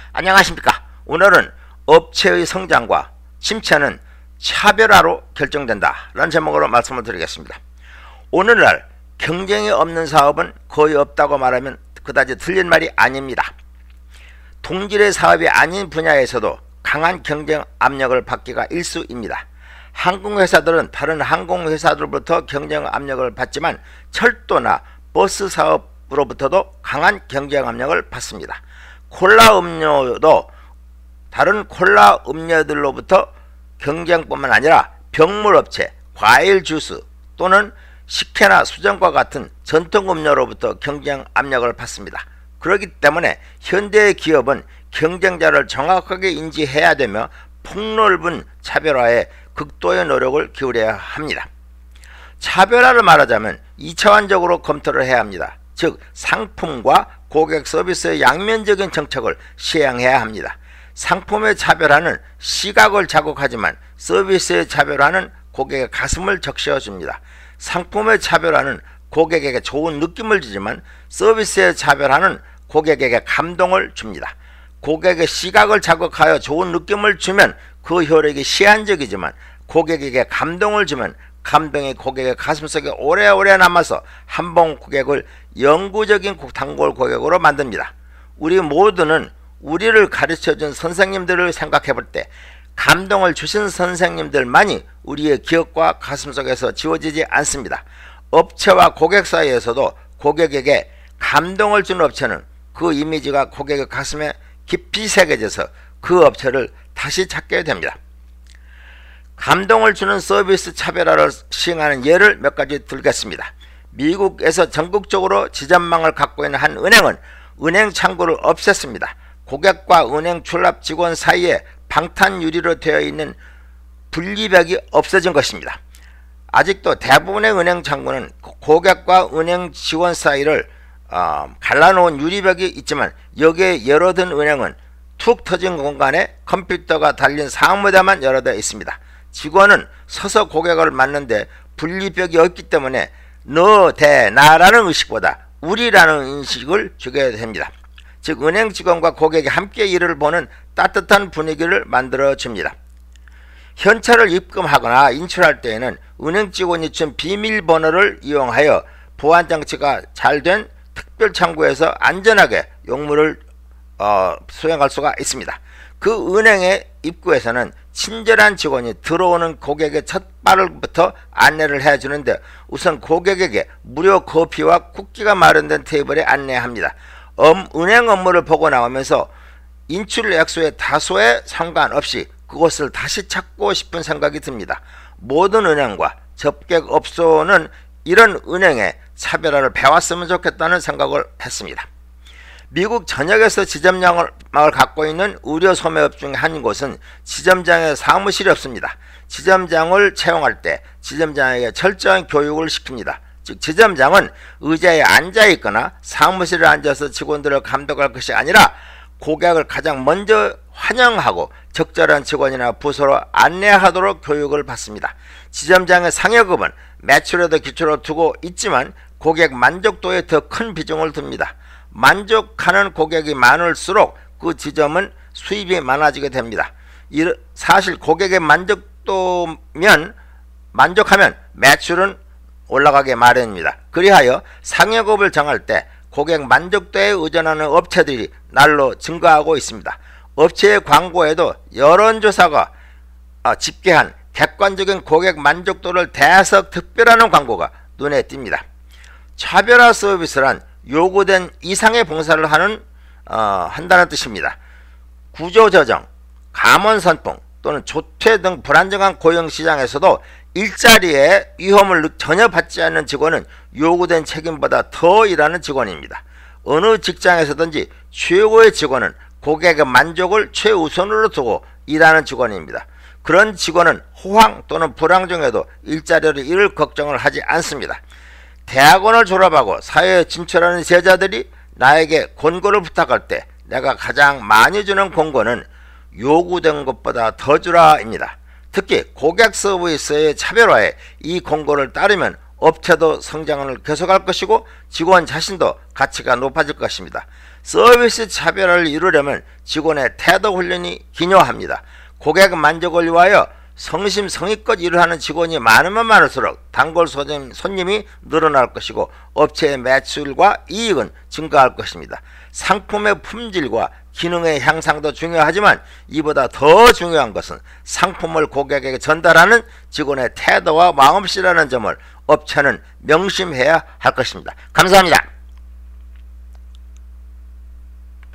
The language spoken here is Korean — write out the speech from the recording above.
안녕하십니까. 오늘은 업체의 성장과 침체는 차별화로 결정된다 라는 제목으로 말씀을 드리겠습니다. 오늘날 경쟁이 없는 사업은 거의 없다고 말하면 그다지 틀린 말이 아닙니다. 동질의 사업이 아닌 분야에서도 강한 경쟁 압력을 받기가 일쑤입니다. 항공회사들은 다른 항공회사들로부터 경쟁 압력을 받지만 철도나 버스 사업으로부터도 강한 경쟁 압력을 받습니다. 콜라 음료도 다른 콜라 음료들로부터 경쟁뿐만 아니라 병물업체, 과일 주스 또는 식혜나 수정과 같은 전통 음료로부터 경쟁 압력을 받습니다. 그렇기 때문에 현대의 기업은 경쟁자를 정확하게 인지해야 되며 폭넓은 차별화에 극도의 노력을 기울여야 합니다. 차별화를 말하자면 2차원적으로 검토를 해야 합니다. 즉 상품과 고객 서비스의 양면적인 정책을 시행해야 합니다. 상품의 차별화는 시각을 자극하지만 서비스의 차별화는 고객의 가슴을 적셔줍니다. 상품의 차별화는 고객에게 좋은 느낌을 주지만 서비스의 차별화는 고객에게 감동을 줍니다. 고객의 시각을 자극하여 좋은 느낌을 주면 그 효력이 시한적이지만 고객에게 감동을 주면 감동이 고객의 가슴속에 오래오래 남아서 한번 고객을 영구적인 단골 고객으로 만듭니다. 우리 모두는 우리를 가르쳐준 선생님들을 생각해 볼 때 감동을 주신 선생님들만이 우리의 기억과 가슴속에서 지워지지 않습니다. 업체와 고객 사이에서도 고객에게 감동을 준 업체는 그 이미지가 고객의 가슴에 깊이 새겨져서 그 업체를 다시 찾게 됩니다. 감동을 주는 서비스 차별화를 시행하는 예를 몇 가지 들겠습니다. 미국에서 전국적으로 지점망을 갖고 있는 한 은행은 은행 창구를 없앴습니다. 고객과 은행 출납 직원 사이에 방탄 유리로 되어 있는 분리벽이 없어진 것입니다. 아직도 대부분의 은행 창구는 고객과 은행 직원 사이를 갈라놓은 유리벽이 있지만 여기에 예로 든 은행은 툭 터진 공간에 컴퓨터가 달린 사무대만 여러 대 있습니다. 직원은 서서 고객을 맞는데 분리벽이 없기 때문에 너, 대, 나라는 의식보다 우리라는 인식을 주게 됩니다. 즉 은행 직원과 고객이 함께 일을 보는 따뜻한 분위기를 만들어 줍니다. 현찰을 입금하거나 인출할 때에는 은행 직원이 준 비밀번호를 이용하여 보안장치가 잘 된 특별 창구에서 안전하게 용무를 수행할 수가 있습니다. 그 은행의 입구에서는 친절한 직원이 들어오는 고객의 첫 발을부터 안내를 해주는데 우선 고객에게 무료 커피와 쿠키가 마련된 테이블에 안내합니다. 은행 업무를 보고 나오면서 인출 액수의 다소에 상관없이 그곳을 다시 찾고 싶은 생각이 듭니다. 모든 은행과 접객업소는 이런 은행의 차별화를 배웠으면 좋겠다는 생각을 했습니다. 미국 전역에서 지점장을 갖고 있는 의료 소매업 중 한 곳은 지점장의 사무실이 없습니다. 지점장을 채용할 때 지점장에게 철저한 교육을 시킵니다. 즉 지점장은 의자에 앉아 있거나 사무실에 앉아서 직원들을 감독할 것이 아니라 고객을 가장 먼저 환영하고 적절한 직원이나 부서로 안내하도록 교육을 받습니다. 지점장의 상여급은 매출에도 기초로 두고 있지만 고객 만족도에 더 큰 비중을 둡니다. 만족하는 고객이 많을수록 그 지점은 수입이 많아지게 됩니다. 사실 고객의 만족하면 매출은 올라가게 마련입니다. 그리하여 상여급을 정할 때 고객 만족도에 의존하는 업체들이 날로 증가하고 있습니다. 업체의 광고에도 여론조사가 집계한 객관적인 고객 만족도를 대해서 특별하는 광고가 눈에 띕니다. 차별화 서비스란 요구된 이상의 봉사를 한다는 뜻입니다. 구조조정, 감원선풍 또는 조퇴 등 불안정한 고용시장에서도 일자리에 위험을 전혀 받지 않는 직원은 요구된 책임보다 더 일하는 직원입니다. 어느 직장에서든지 최고의 직원은 고객의 만족을 최우선으로 두고 일하는 직원입니다. 그런 직원은 호황 또는 불황 중에도 일자리를 잃을 걱정을 하지 않습니다. 대학원을 졸업하고 사회에 진출하는 제자들이 나에게 권고를 부탁할 때 내가 가장 많이 주는 권고는 요구된 것보다 더 주라입니다. 특히 고객 서비스의 차별화에 이 권고를 따르면 업체도 성장을 계속할 것이고 직원 자신도 가치가 높아질 것입니다. 서비스 차별화를 이루려면 직원의 태도 훈련이 기여합니다. 고객 만족을 위하여 성심성의껏 일을 하는 직원이 많으면 많을수록 단골 손님이 늘어날 것이고 업체의 매출과 이익은 증가할 것입니다. 상품의 품질과 기능의 향상도 중요하지만 이보다 더 중요한 것은 상품을 고객에게 전달하는 직원의 태도와 마음씨라는 점을 업체는 명심해야 할 것입니다. 감사합니다.